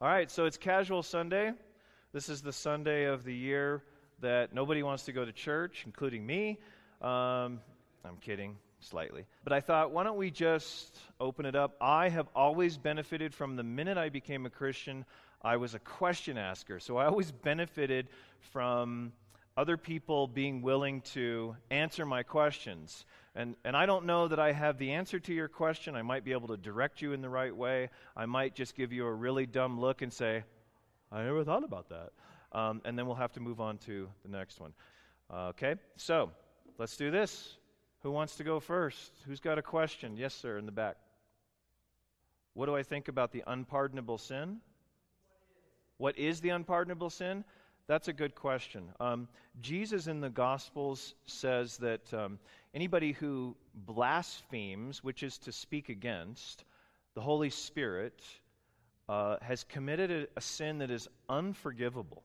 All right, so it's Casual Sunday. This is the Sunday of the year that nobody wants to go to church, including me. I'm kidding, slightly. But I thought, why don't we just open it up? I have always benefited from the minute I became a Christian, I was a question asker. So I always benefited from other people being willing to answer my questions. And I don't know that I have the answer to your question. I might be able to direct you in the right way. I might just give you a really dumb look and say, I never thought about that. And then we'll have to move on to the next one. Okay, so let's do this. Who wants to go first? Who's got a question? Yes, sir, in the back. What do I think about the unpardonable sin? What is the unpardonable sin? That's a good question. Jesus in the Gospels says that anybody who blasphemes, which is to speak against, the Holy Spirit, has committed a sin that is unforgivable.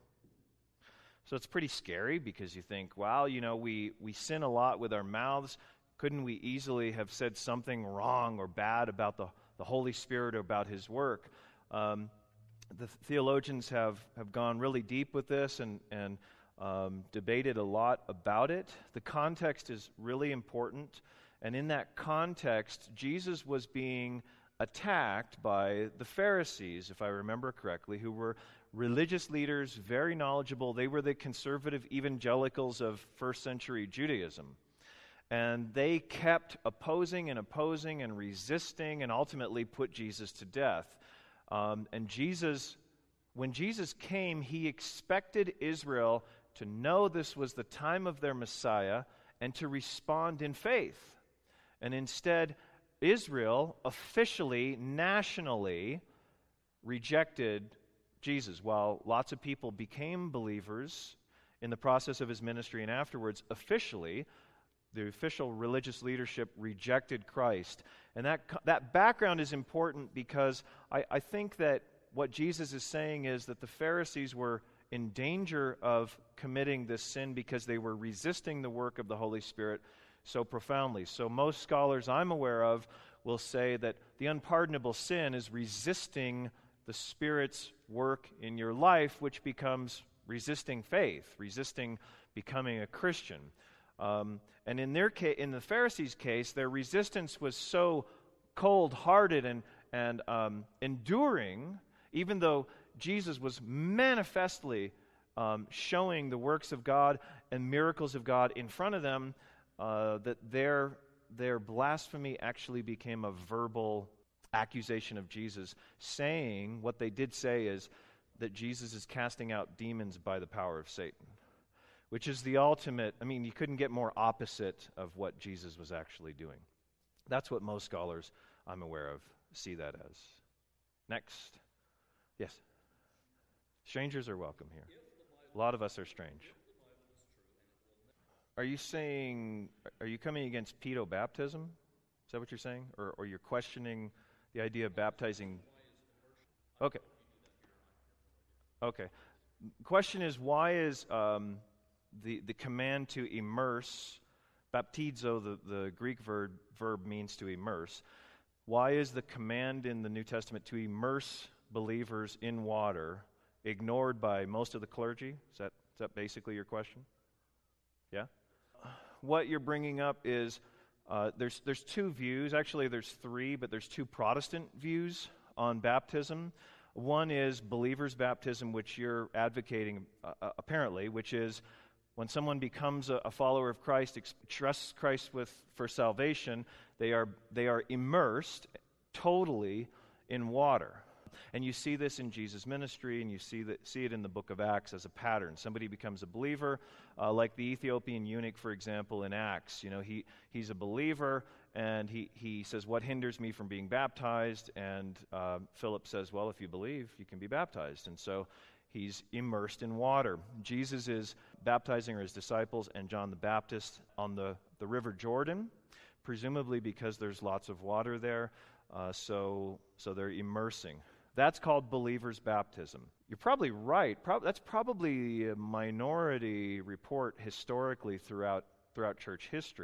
So it's pretty scary because you think, wow, we sin a lot with our mouths. Couldn't we easily have said something wrong or bad about the Holy Spirit or about His work? The theologians have gone really deep with this and debated a lot about it. The context is really important. And in that context, Jesus was being attacked by the Pharisees, if I remember correctly, who were religious leaders, very knowledgeable. They were the conservative evangelicals of first century Judaism. And they kept opposing and resisting and ultimately put Jesus to death. And when Jesus came, He expected Israel to know this was the time of their Messiah and to respond in faith. And instead, Israel officially, nationally, rejected Jesus. While lots of people became believers in the process of His ministry and afterwards, officially, the official religious leadership rejected Christ. And that background is important because I think that what Jesus is saying is that the Pharisees were in danger of committing this sin because they were resisting the work of the Holy Spirit so profoundly. So most scholars I'm aware of will say that the unpardonable sin is resisting the Spirit's work in your life, which becomes resisting faith, resisting becoming a Christian. And in the Pharisees' case, their resistance was so cold-hearted and enduring, even though Jesus was manifestly showing the works of God and miracles of God in front of them, that their blasphemy actually became a verbal accusation of Jesus, saying, what they did say is that Jesus is casting out demons by the power of Satan. Which is the ultimate, you couldn't get more opposite of what Jesus was actually doing. That's what most scholars I'm aware of see that as. Next. Yes. Strangers are welcome here. A lot of us are strange. Are you coming against pedo-baptism? Is that what you're saying? Or you're questioning the idea of baptizing? Okay. Question is, why is the command to immerse, baptizo, the Greek verb means to immerse. Why is the command in the New Testament to immerse believers in water ignored by most of the clergy? Is that basically your question? Yeah? What you're bringing up is there's two views. Actually, there's three, but there's two Protestant views on baptism. One is believer's baptism, which you're advocating, apparently, which is when someone becomes a follower of Christ, trusts Christ for salvation, they are immersed totally in water. And you see this in Jesus' ministry, and you see it in the book of Acts as a pattern. Somebody becomes a believer, like the Ethiopian eunuch, for example, in Acts. He's a believer, and he says, "What hinders me from being baptized?" And Philip says, "Well, if you believe, you can be baptized." And so he's immersed in water. Jesus is baptizing his disciples and John the Baptist on the River Jordan, presumably because there's lots of water there, so they're immersing. That's called believer's baptism. You're probably right. That's probably a minority report historically throughout church history.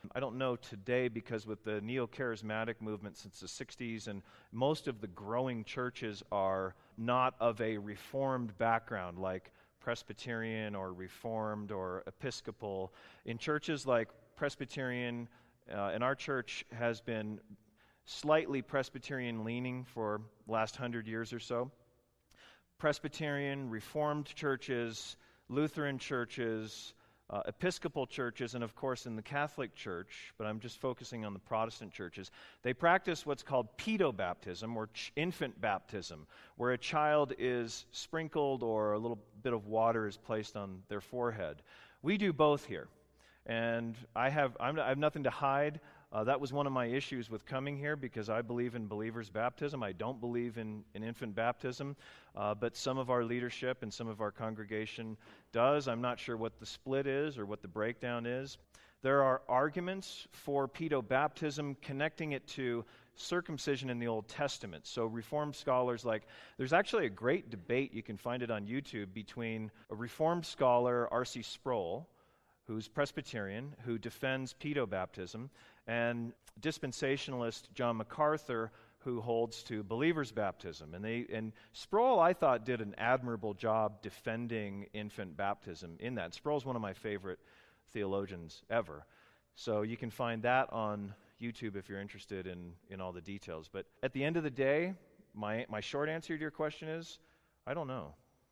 I don't know today, because with the neo-charismatic movement since the 60s, and most of the growing churches are not of a Reformed background, like Presbyterian or Reformed or Episcopal. In churches like Presbyterian, and our church has been slightly Presbyterian leaning for the last 100 years or so. Presbyterian, Reformed churches, Lutheran churches, Episcopal churches, and of course in the Catholic Church, but I'm just focusing on the Protestant churches, they practice what's called pedobaptism, or infant baptism, where a child is sprinkled or a little bit of water is placed on their forehead. We do both here, and I have nothing to hide. That was one of my issues with coming here, because I believe in believers' baptism. I don't believe in infant baptism, but some of our leadership and some of our congregation does. I'm not sure what the split is or what the breakdown is. There are arguments for pedobaptism, connecting it to circumcision in the Old Testament. So Reformed scholars, there's actually a great debate, you can find it on YouTube, between a Reformed scholar, R.C. Sproul, who's Presbyterian, who defends pedobaptism, and dispensationalist John MacArthur, who holds to believers' baptism. And Sproul, I thought, did an admirable job defending infant baptism in that. Sproul's one of my favorite theologians ever. So you can find that on YouTube if you're interested in all the details. But at the end of the day, my short answer to your question is, I don't know.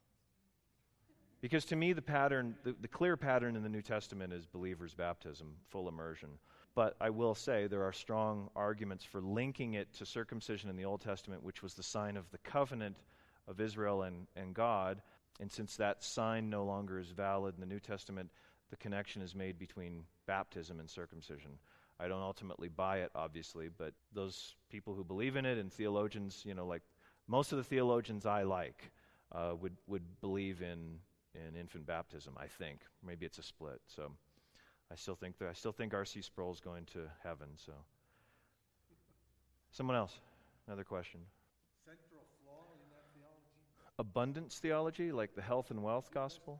Because to me, the clear pattern in the New Testament is believers' baptism, full immersion. But I will say there are strong arguments for linking it to circumcision in the Old Testament, which was the sign of the covenant of Israel and God. And since that sign no longer is valid in the New Testament, the connection is made between baptism and circumcision. I don't ultimately buy it, obviously, but those people who believe in it, and theologians, like most of the theologians I like, would believe in infant baptism, I think. Maybe it's a split. So I still think R.C. Sproul's going to heaven. So someone else, another question. Central flaw in that theology? Abundance theology, like the health and wealth gospel?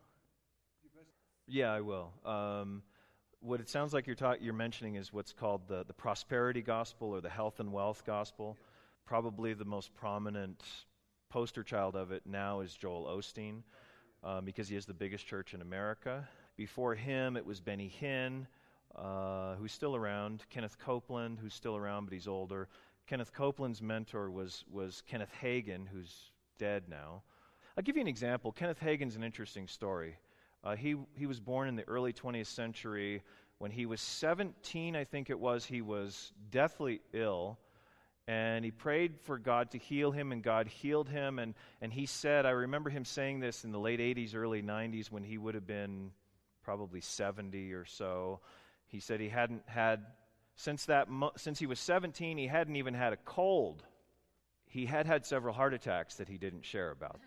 Yeah, I will. What it sounds like you're mentioning is what's called the prosperity gospel, or the health and wealth gospel. Yeah. Probably the most prominent poster child of it now is Joel Osteen. Because he is the biggest church in America. Before him, it was Benny Hinn, who's still around, Kenneth Copeland, who's still around, but he's older. Kenneth Copeland's mentor was Kenneth Hagin, who's dead now. I'll give you an example. Kenneth Hagin's an interesting story. He was born in the early 20th century. When he was 17, I think it was, he was deathly ill. And he prayed for God to heal him, and God healed him. And he said, I remember him saying this in the late 80s, early 90s, when he would have been probably 70 or so. He said he hadn't had, since he was 17, he hadn't even had a cold. He had several heart attacks that he didn't share about,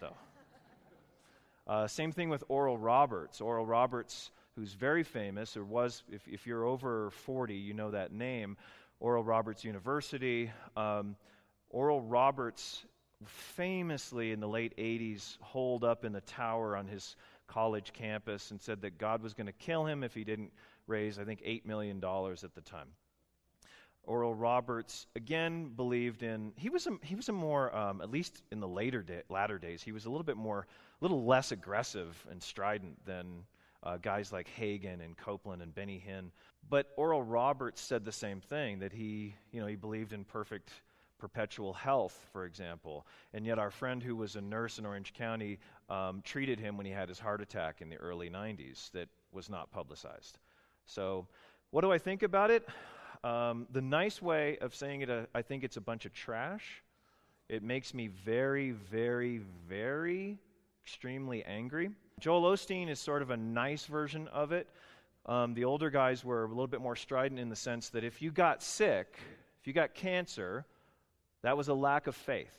though. Same thing with Oral Roberts. Oral Roberts, who's very famous, or was, if you're over 40, you know that name. Oral Roberts University. Oral Roberts famously in the late 80s holed up in the tower on his college campus and said that God was going to kill him if he didn't raise, I think, $8 million at the time. Oral Roberts, again, believed in, he was a more, at least in the latter days, he was a little less aggressive and strident than guys like Hagin and Copeland and Benny Hinn. But Oral Roberts said the same thing, that he believed in perfect perpetual health, for example. And yet our friend who was a nurse in Orange County treated him when he had his heart attack in the early 90s that was not publicized. So what do I think about it? The nice way of saying it, I think it's a bunch of trash. It makes me very, very, very extremely angry. Joel Osteen is sort of a nice version of it. The older guys were a little bit more strident in the sense that if you got sick, if you got cancer, that was a lack of faith.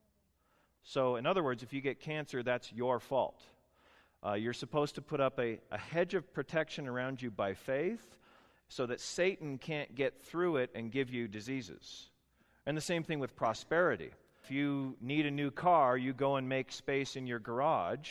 So, in other words, if you get cancer, that's your fault. You're supposed to put up a hedge of protection around you by faith so that Satan can't get through it and give you diseases. And the same thing with prosperity. If you need a new car, you go and make space in your garage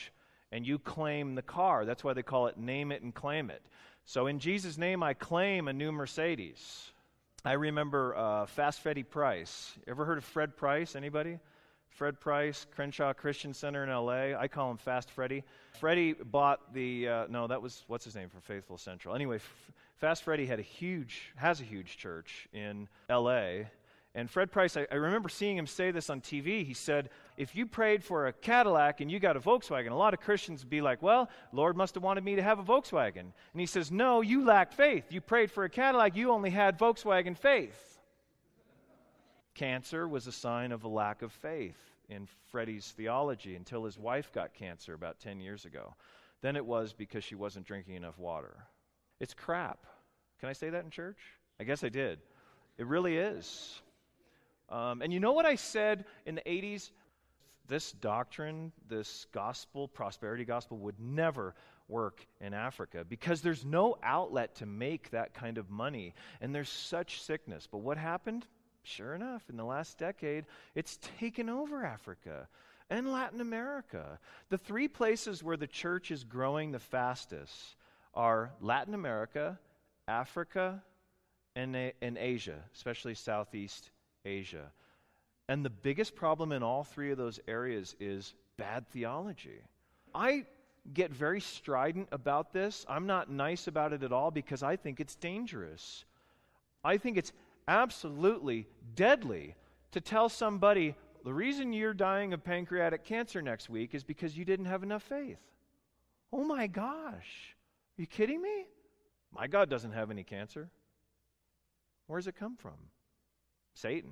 and you claim the car. That's why they call it name it and claim it. So in Jesus' name, I claim a new Mercedes. I remember Fast Freddie Price. Ever heard of Fred Price? Anybody? Fred Price, Crenshaw Christian Center in L.A. I call him Fast Freddie. Freddie bought the, that was, what's his name for Faithful Central? Anyway, Fast Freddie has a huge church in L.A., and Fred Price, I remember seeing him say this on TV. He said, if you prayed for a Cadillac and you got a Volkswagen, a lot of Christians would be like, well, Lord must have wanted me to have a Volkswagen. And he says, no, you lacked faith. You prayed for a Cadillac, you only had Volkswagen faith. Cancer was a sign of a lack of faith in Freddie's theology until his wife got cancer about 10 years ago. Then it was because she wasn't drinking enough water. It's crap. Can I say that in church? I guess I did. It really is. And you know what I said in the 80s? This doctrine, this gospel, prosperity gospel, would never work in Africa because there's no outlet to make that kind of money, and there's such sickness. But what happened? Sure enough, in the last decade, it's taken over Africa and Latin America. The three places where the church is growing the fastest are Latin America, Africa, and Asia, especially Southeast Asia. And the biggest problem in all three of those areas is bad theology. I get very strident about this. I'm not nice about it at all because I think it's dangerous. I think it's absolutely deadly to tell somebody the reason you're dying of pancreatic cancer next week is because you didn't have enough faith. Oh my gosh. Are you kidding me? My God doesn't have any cancer. Where does it come from? Satan.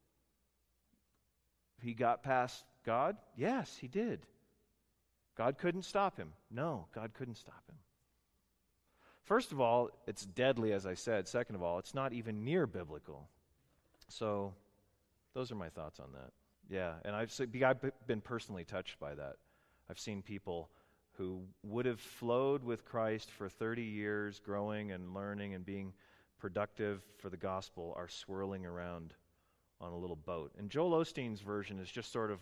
He got past God? Yes, he did. God couldn't stop him. No, God couldn't stop him. First of all, it's deadly, as I said. Second of all, it's not even near biblical. So, those are my thoughts on that. Yeah, and I've been personally touched by that. I've seen people who would have flowed with Christ for 30 years, growing and learning and being productive for the gospel, are swirling around on a little boat. And Joel Osteen's version is just sort of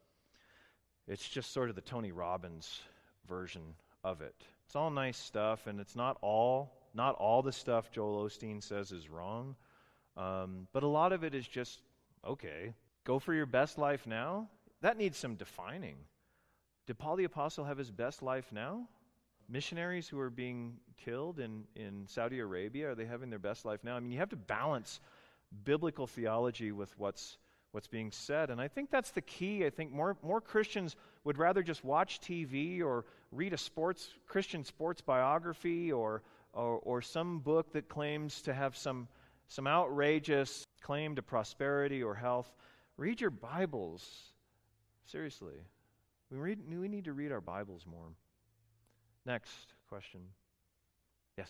the Tony Robbins version of it. It's all nice stuff, and it's not all the stuff Joel Osteen says is wrong, but a lot of it is just, okay, go for your best life now? That needs some defining. Did Paul the Apostle have his best life now? Missionaries who are being killed in Saudi Arabia, are they having their best life now? I mean, you have to balance biblical theology with what's being said, and I think that's the key. I think more Christians would rather just watch TV or read a Christian sports biography or some book that claims to have some outrageous claim to prosperity or health. Read your Bibles. Seriously. We need to read our Bibles more. Next question. Yes?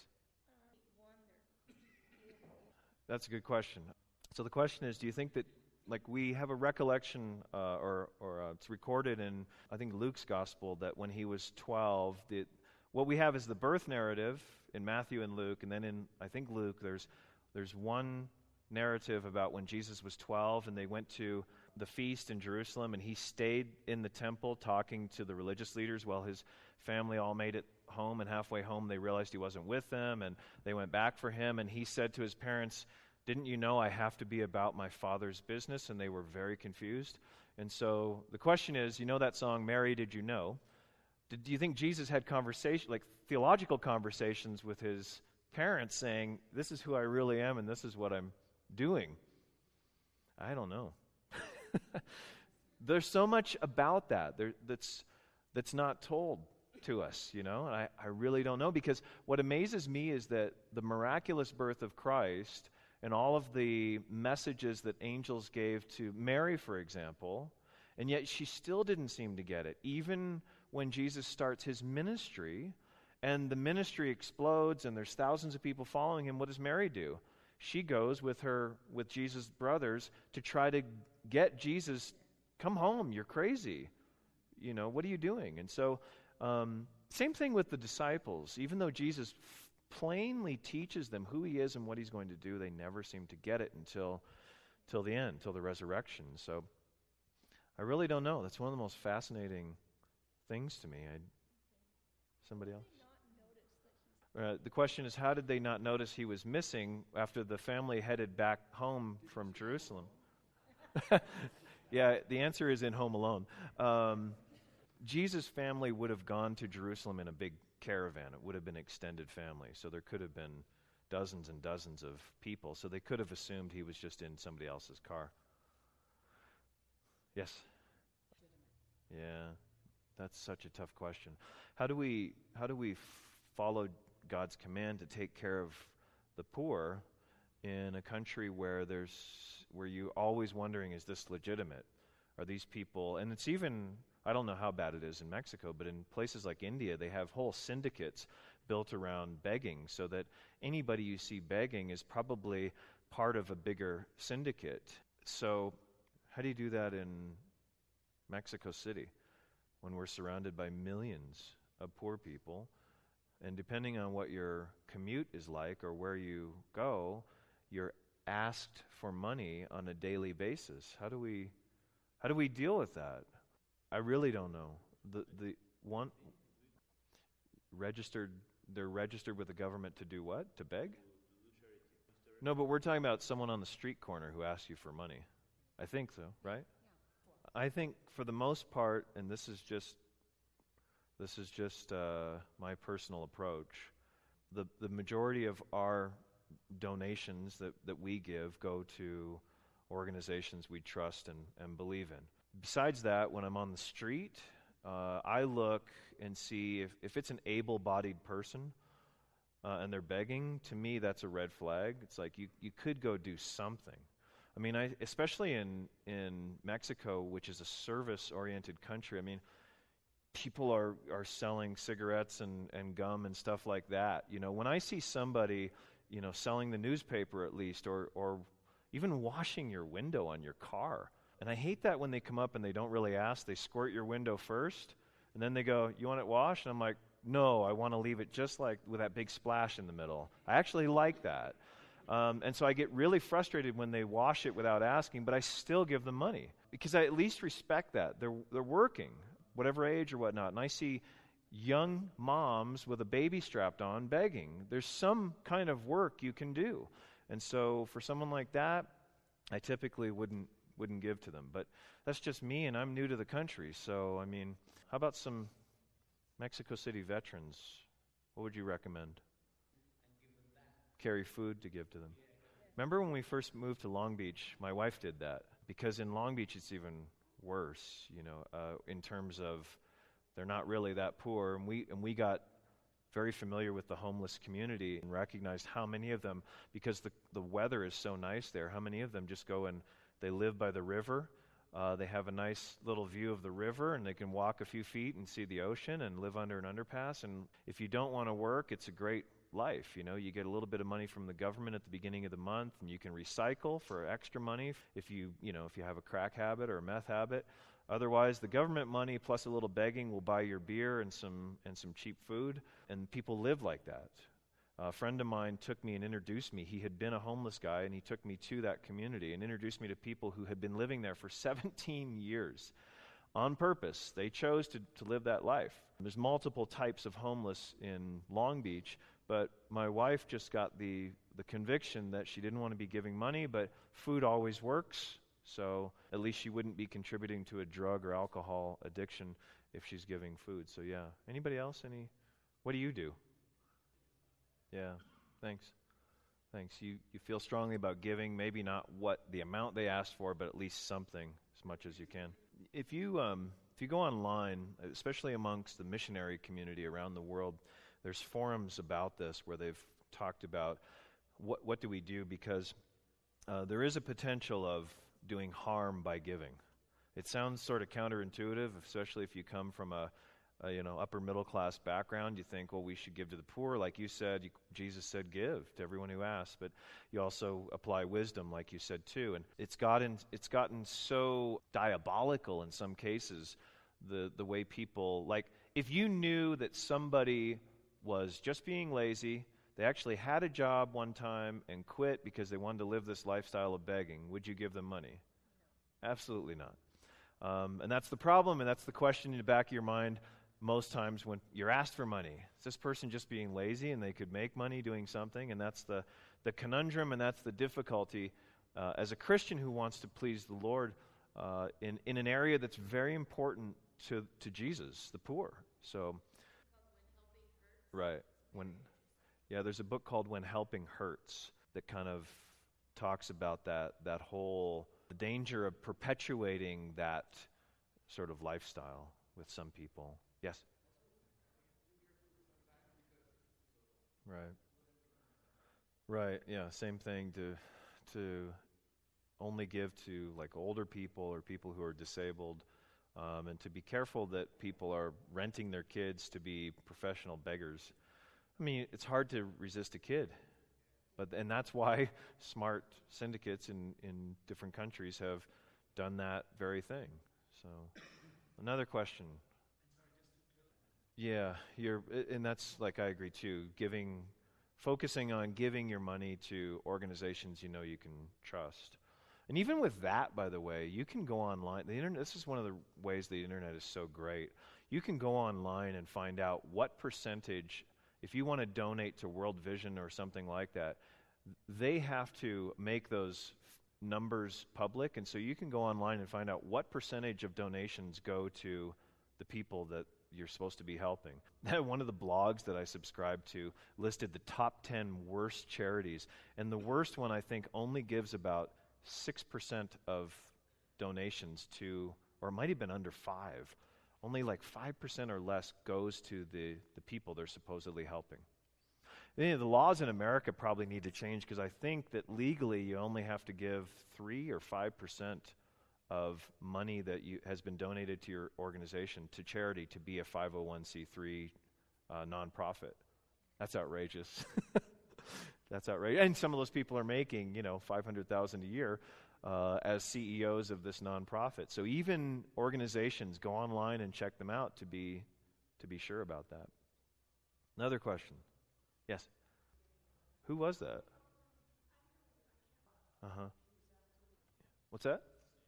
That's a good question. So the question is, do you think that, like, we have a recollection, or it's recorded in, I think, Luke's gospel, that when he was 12, what we have is the birth narrative in Matthew and Luke, and then in, I think, Luke, there's one narrative about when Jesus was 12, and they went to the feast in Jerusalem, and he stayed in the temple talking to the religious leaders while his family all made it home, and halfway home they realized he wasn't with them, and they went back for him, and he said to his parents, "Didn't you know I have to be about my Father's business?" And they were very confused. And so the question is, you know that song, "Mary, Did You Know?" Do you think Jesus had theological conversations with his parents saying, this is who I really am and this is what I'm doing? I don't know. There's so much about that that's not told to us, and I really don't know, because what amazes me is that the miraculous birth of Christ and all of the messages that angels gave to Mary, for example, and yet she still didn't seem to get it. Even when Jesus starts his ministry and the ministry explodes and there's thousands of people following him, what does Mary do? She goes with Jesus' brothers to try to get Jesus, come home, you're crazy. What are you doing? And so, same thing with the disciples. Even though Jesus plainly teaches them who he is and what he's going to do, they never seem to get it until the end, till the resurrection. So I really don't know. That's one of the most fascinating things to me. Somebody else? The question is, how did they not notice he was missing after the family headed back home from Jerusalem? Yeah, the answer is in Home Alone. Jesus' family would have gone to Jerusalem in a big caravan. It would have been extended family. So there could have been dozens and dozens of people. So they could have assumed he was just in somebody else's car. Yes? Yeah, that's such a tough question. How do we follow God's command to take care of the poor in a country where you're always wondering, is this legitimate? Are these people, and it's even, I don't know how bad it is in Mexico, but in places like India, they have whole syndicates built around begging, so that anybody you see begging is probably part of a bigger syndicate. So how do you do that in Mexico City when we're surrounded by millions of poor people? And depending on what your commute is like or where you go, you're asked for money on a daily basis. How do we deal with that? I really don't know. The one registered, they're registered with the government to do what? To beg? No, but we're talking about someone on the street corner who asks you for money. I think so, right? I think for the most part, and this is just my personal approach, the majority of our donations that we give go to organizations we trust and believe in. Besides that, when I'm on the street, I look and see if it's an able-bodied person and they're begging. To me, that's a red flag. It's like you could go do something. I mean, especially in Mexico, which is a service-oriented country, I mean, people are selling cigarettes and gum and stuff like that. You know, when I see somebody, you know, selling the newspaper at least, or even washing your window on your car, and I hate that when they come up and they don't really ask. They squirt your window first, and then they go, "You want it washed?" And I'm like, "No, I want to leave it just like with that big splash in the middle." I actually like that. And so I get really frustrated when they wash it without asking, but I still give them money because I at least respect that. They're working, whatever age or whatnot, and I see young moms with a baby strapped on begging. There's some kind of work you can do. And so for someone like that, I typically wouldn't give to them. But that's just me, and I'm new to the country. So, I mean, how about some Mexico City veterans? What would you recommend? Carry food to give to them. Remember when we first moved to Long Beach, my wife did that. Because in Long Beach it's even worse, you know, in terms of they're not really that poor. And we got very familiar with the homeless community and recognized how many of them, because the weather is so nice there, how many of them just go and they live by the river. They have a nice little view of the river, and they can walk a few feet and see the ocean and live under an underpass. And if you don't want to work, it's a great life. You know, you get a little bit of money from the government at the beginning of the month, and you can recycle for extra money if you have a crack habit or a meth habit. Otherwise, the government money plus a little begging will buy your beer and some cheap food, and people live like that. A friend of mine took me and introduced me. He had been a homeless guy, and he took me to that community and introduced me to people who had been living there for 17 years. On purpose, they chose to live that life. There's multiple types of homeless in Long Beach, but my wife just got the conviction that she didn't want to be giving money, but food always works, so at least she wouldn't be contributing to a drug or alcohol addiction if she's giving food. So yeah. Anybody else? What do you do? Yeah, thanks. You feel strongly about giving, maybe not what the amount they asked for, but at least something as much as you can. If you go online, especially amongst the missionary community around the world, there's forums about this where they've talked about what do we do, because there is a potential of doing harm by giving. It sounds sort of counterintuitive, especially if you come from a upper middle class background. You think, well, we should give to the poor, like you said. Jesus said, give to everyone who asks, but you also apply wisdom, like you said too. And it's gotten so diabolical in some cases, the way people, like, if you knew that somebody was just being lazy, they actually had a job one time and quit because they wanted to live this lifestyle of begging, would you give them money? Absolutely not. And that's the problem, and that's the question in the back of your mind. most times when you're asked for money, is this person just being lazy and they could make money doing something? And that's the conundrum, and that's the difficulty as a Christian who wants to please the Lord in an area that's very important to Jesus, the poor. So, right. There's a book called When Helping Hurts that kind of talks about that whole the danger of perpetuating that sort of lifestyle with some people. Yes? Right. Right, yeah, same thing to only give to like older people or people who are disabled, and to be careful that people are renting their kids to be professional beggars. I mean, it's hard to resist a kid, and that's why smart syndicates in different countries have done that very thing. So, another question. Yeah, and that's like I agree too. Focusing on giving your money to organizations you know you can trust. And even with that, by the way, you can go online. The internet. This is one of the ways the internet is so great. You can go online and find out what percentage, if you want to donate to World Vision or something like that, they have to make those numbers public. And so you can go online and find out what percentage of donations go to the people that you're supposed to be helping. One of the blogs that I subscribed to listed the top 10 worst charities, and the worst one I think only gives about 6% of donations to, or it might have been under 5. Only like 5% or less goes to the people they're supposedly helping. The laws in America probably need to change, because I think that legally you only have to give 3 or 5% of money that has been donated to your organization to charity to be a 501c3 nonprofit. That's outrageous. That's outrageous. And some of those people are making, $500,000 a year as CEOs of this nonprofit. So even organizations, go online and check them out to be sure about that. Another question. Yes. Who was that? Uh-huh. What's that?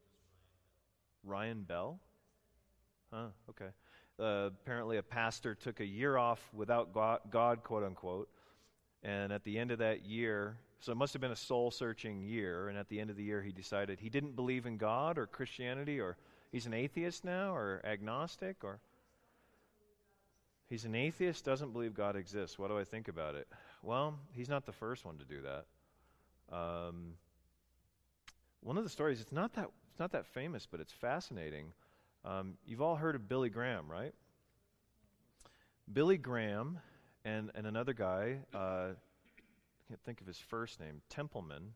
Ryan Bell? Huh, okay. Apparently a pastor took a year off without God, quote unquote, and at the end of that year, so it must have been a soul-searching year, and at the end of the year he decided he didn't believe in God or Christianity, or he's an atheist now, or agnostic, or he's an atheist, doesn't believe God exists. What do I think about it? Well, he's not the first one to do that. One of the stories, it's not that famous, but it's fascinating. You've all heard of Billy Graham, right? Billy Graham and another guy, I can't think of his first name, Templeton,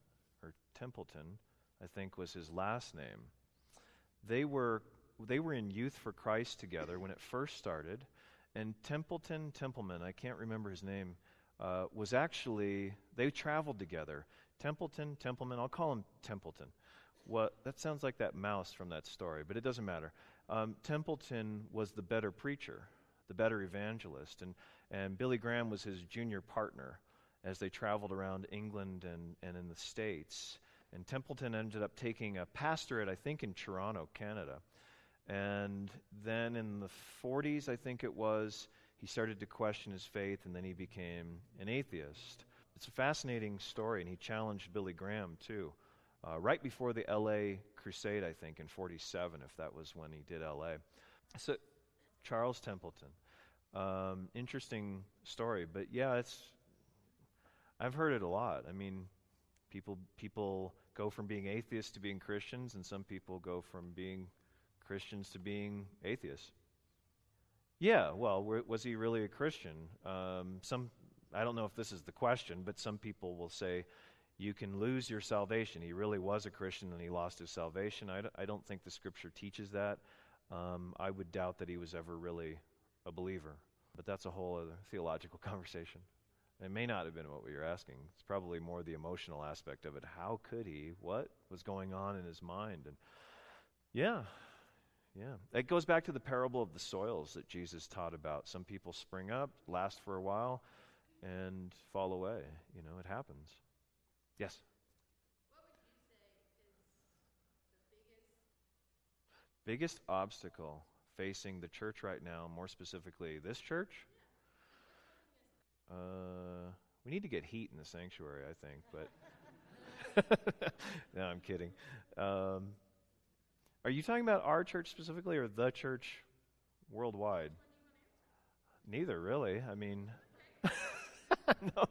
I think was his last name. They were in Youth for Christ together when it first started, and Templeman, I can't remember his name, was actually, they traveled together. Templeman, I'll call him Templeton. That sounds like that mouse from that story, but it doesn't matter. Templeton was the better preacher, the better evangelist, and Billy Graham was his junior partner as they traveled around England and in the States. And Templeton ended up taking a pastorate, I think, in Toronto, Canada. And then in the 40s, I think it was, he started to question his faith, and then he became an atheist. It's a fascinating story, and he challenged Billy Graham, too. Right before the L.A. Crusade, I think, in 47, if that was when he did L.A. So, Charles Templeton. Interesting story, but yeah, I've heard it a lot. I mean, people go from being atheists to being Christians, and some people go from being Christians to being atheists. Yeah, well, was he really a Christian? I don't know if this is the question, but some people will say, you can lose your salvation. He really was a Christian and he lost his salvation. I don't think the Scripture teaches that. I would doubt that he was ever really a believer. But that's a whole other theological conversation. It may not have been what we were asking. It's probably more the emotional aspect of it. How could he? What was going on in his mind? And yeah. It goes back to the parable of the soils that Jesus taught about. Some people spring up, last for a while, and fall away. It happens. Yes? What would you say is the biggest obstacle facing the church right now, more specifically this church? We need to get heat in the sanctuary, I think, but no, I'm kidding. Are you talking about our church specifically or the church worldwide? Neither, really. I mean, no.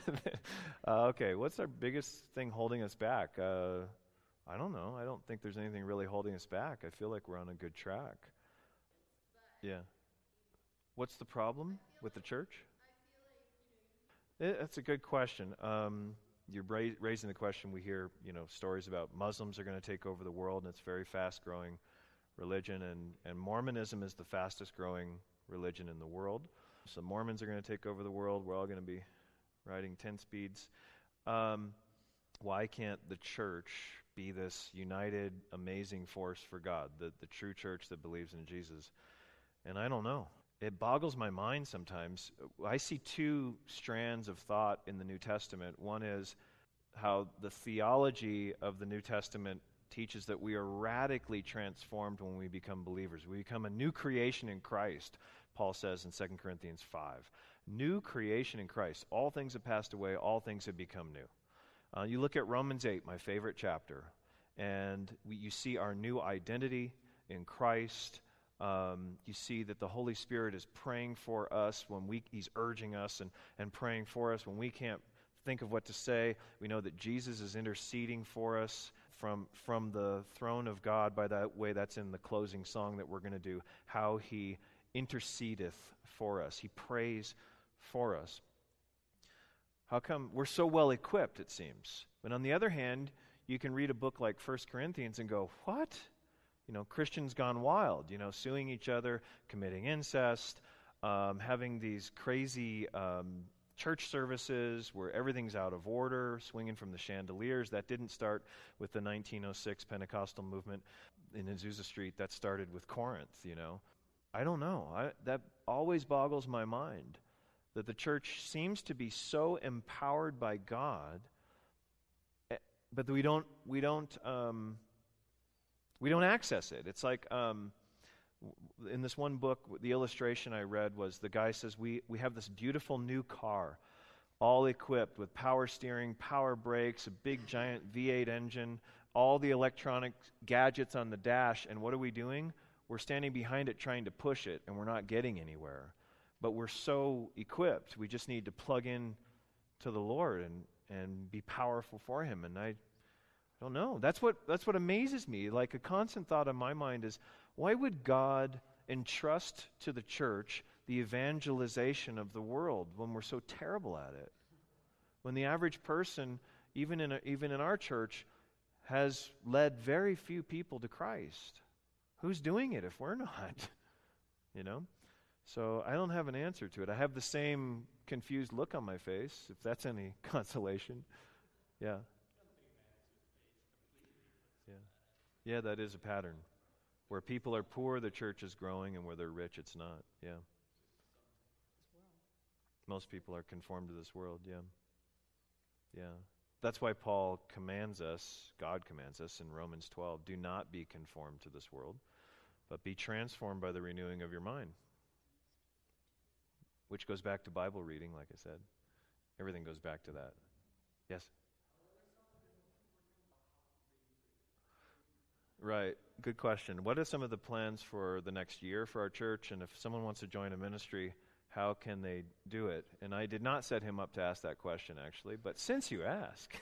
Okay, what's our biggest thing holding us back? I don't know. I don't think there's anything really holding us back. I feel like we're on a good track. Yeah. What's the problem with the church? That's a good question. You're raising the question. We hear, stories about Muslims are going to take over the world, and it's a very fast-growing religion, and Mormonism is the fastest-growing religion in the world. So Mormons are going to take over the world. We're all going to be riding 10 speeds. Why can't the church be this united, amazing force for God, the true church that believes in Jesus? And I don't know. It boggles my mind sometimes. I see two strands of thought in the New Testament. One is how the theology of the New Testament teaches that we are radically transformed when we become believers. We become a new creation in Christ, Paul says in 2 Corinthians 5. New creation in Christ. All things have passed away. All things have become new. You look at Romans 8, my favorite chapter, and you see our new identity in Christ. You see that the Holy Spirit is praying for us when He's urging us and praying for us when we can't think of what to say. We know that Jesus is interceding for us from the throne of God. By that way, that's in the closing song that we're going to do, how He intercedeth for us. He prays for us. How come we're so well equipped, it seems? But on the other hand, you can read a book like 1 Corinthians and go, what? Christians gone wild, suing each other, committing incest, having these crazy church services where everything's out of order, swinging from the chandeliers. That didn't start with the 1906 Pentecostal movement in Azusa Street. That started with Corinth, I don't know. That always boggles my mind that the church seems to be so empowered by God, but we don't access it. It's like in this one book, the illustration I read was the guy says, we have this beautiful new car, all equipped with power steering, power brakes, a big giant V8 engine, all the electronic gadgets on the dash, and what are we doing? We're standing behind it trying to push it, and we're not getting anywhere. But we're so equipped, we just need to plug in to the Lord and be powerful for Him. And I don't know. That's what amazes me. Like a constant thought in my mind is, why would God entrust to the church the evangelization of the world when we're so terrible at it? When the average person, even in our church, has led very few people to Christ. Who's doing it if we're not? So I don't have an answer to it. I have the same confused look on my face, if that's any consolation. Yeah. Yeah, that is a pattern. Where people are poor, the church is growing, and where they're rich, it's not. Yeah. Most people are conformed to this world, yeah. Yeah. That's why Paul commands us, God commands us in Romans 12, do not be conformed to this world, but be transformed by the renewing of your mind. Which goes back to Bible reading, like I said. Everything goes back to that. Yes? Right. Good question. What are some of the plans for the next year for our church? And if someone wants to join a ministry, how can they do it? And I did not set him up to ask that question, actually. But since you ask,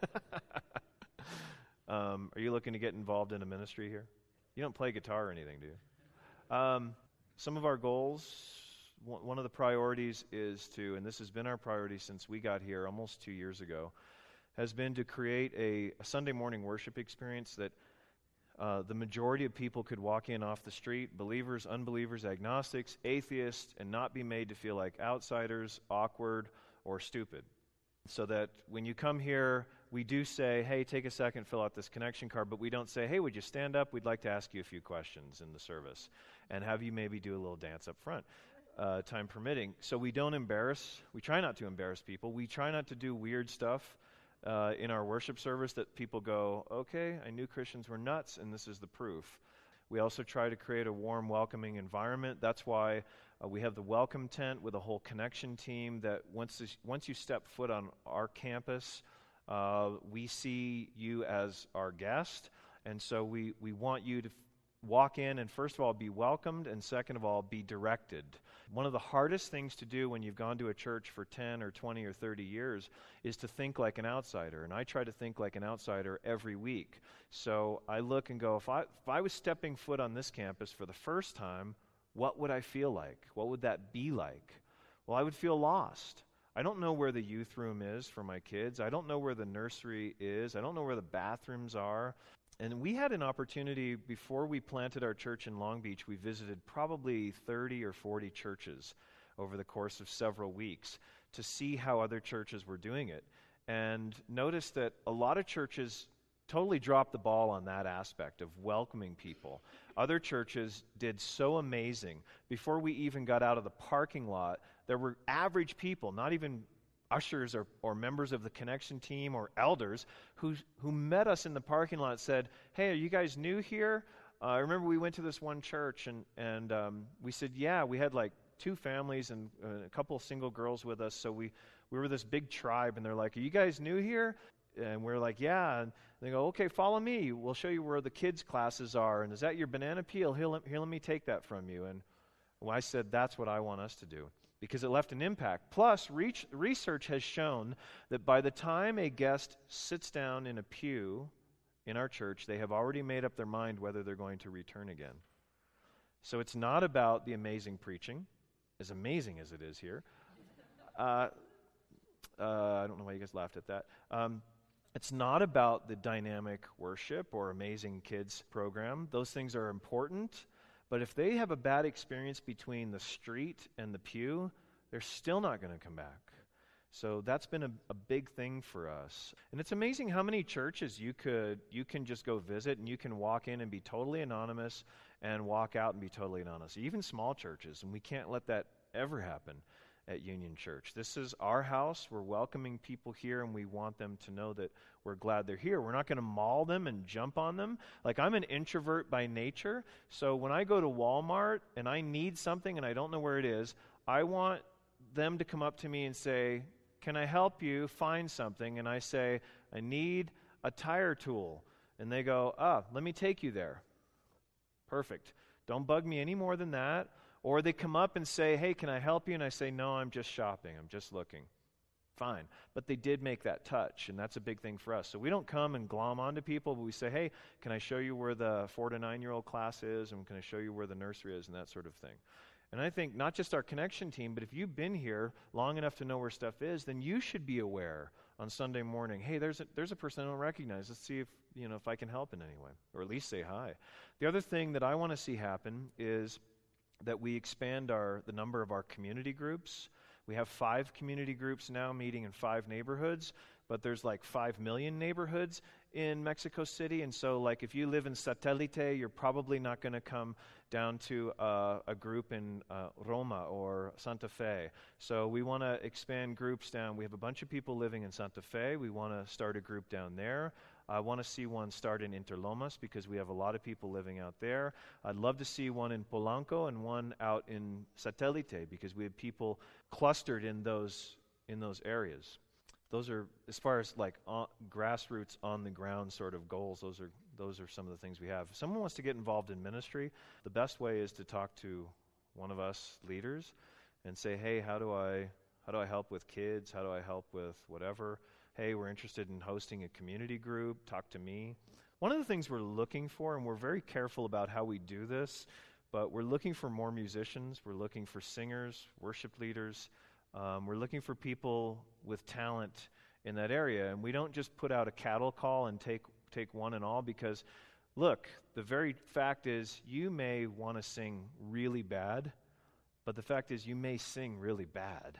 are you looking to get involved in a ministry here? You don't play guitar or anything, do you? Some of our goals, one of the priorities is to, and this has been our priority since we got here almost 2 years ago, has been to create a Sunday morning worship experience that the majority of people could walk in off the street, believers, unbelievers, agnostics, atheists, and not be made to feel like outsiders, awkward, or stupid. So that when you come here, we do say, hey, take a second, fill out this connection card, but we don't say, hey, would you stand up? We'd like to ask you a few questions in the service, and have you maybe do a little dance up front, time permitting. So we don't embarrass, we try not to embarrass people. We try not to do weird stuff in our worship service that people go, okay, I knew Christians were nuts, and this is the proof. We also try to create a warm, welcoming environment. That's why we have the welcome tent with a whole connection team that once you step foot on our campus, we see you as our guest. And so we want you to walk in and first of all be welcomed, and second of all be directed. One of the hardest things to do when you've gone to a church for 10 or 20 or 30 years is to think like an outsider, and I try to think like an outsider every week. So I look and go, if I was stepping foot on this campus for the first time, what would I feel like? What would that be like? Well, I would feel lost. I don't know where the youth room is for my kids. I don't know where the nursery is. I don't know where the bathrooms are. And we had an opportunity before we planted our church in Long Beach. We visited probably 30 or 40 churches over the course of several weeks to see how other churches were doing it. And noticed that a lot of churches totally dropped the ball on that aspect of welcoming people. Other churches did so amazing. Before we even got out of the parking lot, there were average people, not even ushers or members of the connection team or elders who met us in the parking lot and said, hey, are you guys new here? I remember we went to this one church and we said, yeah, we had like 2 families and a couple of single girls with us, so we were this big tribe, and they're like, are you guys new here? And we're like, yeah. And they go, okay, follow me. We'll show you where the kids' classes are. And is that your banana peel? Here, let me take that from you. And I said, that's what I want us to do, because it left an impact. Plus, research has shown that by the time a guest sits down in a pew in our church, they have already made up their mind whether they're going to return again. So it's not about the amazing preaching, as amazing as it is here. I don't know why you guys laughed at that. It's not about the dynamic worship or amazing kids program. Those things are important. But if they have a bad experience between the street and the pew, they're still not going to come back. So that's been a big thing for us. And it's amazing how many churches you can just go visit, and you can walk in and be totally anonymous and walk out and be totally anonymous. Even small churches, and we can't let that ever happen at Union Church. This is our house. We're welcoming people here, and we want them to know that we're glad they're here. We're not going to maul them and jump on them. Like, I'm an introvert by nature, so when I go to Walmart and I need something and I don't know where it is, I want them to come up to me and say, can I help you find something? And I say, I need a tire tool. And they go, let me take you there. Perfect. Don't bug me any more than that. Or they come up and say, hey, can I help you? And I say, no, I'm just shopping. I'm just looking. Fine. But they did make that touch, and that's a big thing for us. So we don't come and glom onto people, but we say, hey, can I show you where the 4 to 9-year-old class is, and can I show you where the nursery is, and that sort of thing. And I think not just our connection team, but if you've been here long enough to know where stuff is, then you should be aware on Sunday morning, hey, there's a person I don't recognize. Let's see if I can help in any way, or at least say hi. The other thing that I want to see happen is that we expand the number of our community groups. We have 5 community groups now meeting in 5 neighborhoods, but there's like 5 million neighborhoods in Mexico City, and so like if you live in Satélite, you're probably not going to come down to a group in Roma or Santa Fe. So we want to expand groups down. We have a bunch of people living in Santa Fe. We want to start a group down there. I want to see one start in Interlomas because we have a lot of people living out there. I'd love to see one in Polanco and one out in Satélite because we have people clustered in those areas. Those are, as far as like grassroots, on the ground sort of goals, those are some of the things we have. If someone wants to get involved in ministry, the best way is to talk to one of us leaders and say, hey, how do I help with kids? How do I help with whatever? Hey, we're interested in hosting a community group. Talk to me. One of the things we're looking for, and we're very careful about how we do this, but we're looking for more musicians. We're looking for singers, worship leaders. We're looking for people with talent in that area. And we don't just put out a cattle call and take one and all because, look, the very fact is you may want to sing really bad, but the fact is you may sing really bad.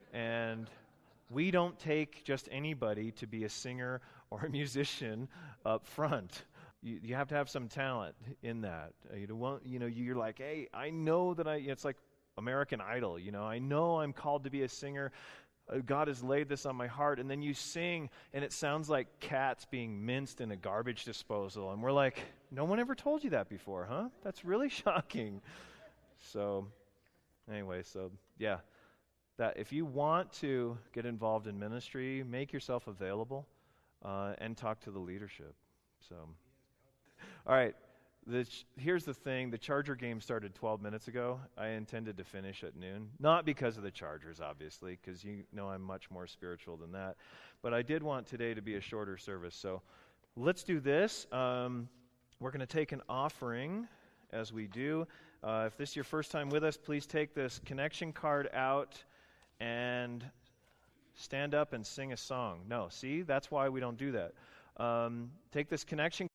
And we don't take just anybody to be a singer or a musician up front. You have to have some talent in that. You're like, hey, I know that it's like American Idol, I know I'm called to be a singer, God has laid this on my heart. And then you sing, and it sounds like cats being minced in a garbage disposal. And we're like, no one ever told you that before, huh? That's really shocking. So, anyway, yeah. That if you want to get involved in ministry, make yourself available and talk to the leadership. So, all right. Here's the thing. The Charger game started 12 minutes ago. I intended to finish at noon. Not because of the Chargers, obviously, because you know I'm much more spiritual than that. But I did want today to be a shorter service. So let's do this. We're going to take an offering as we do. If this is your first time with us, please take this connection card out and stand up and sing a song. No, see, that's why we don't do that. Take this connection